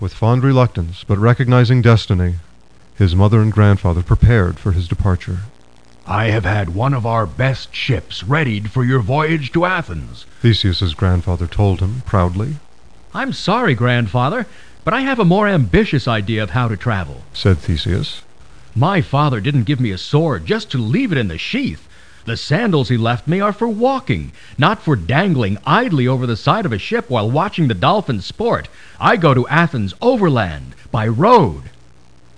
With fond reluctance, but recognizing destiny, his mother and grandfather prepared for his departure. "I have had one of our best ships readied for your voyage to Athens," Theseus's grandfather told him proudly. "I'm sorry, grandfather, but I have a more ambitious idea of how to travel," said Theseus. "My father didn't give me a sword just to leave it in the sheath. The sandals he left me are for walking, not for dangling idly over the side of a ship while watching the dolphins sport. I go to Athens overland, by road."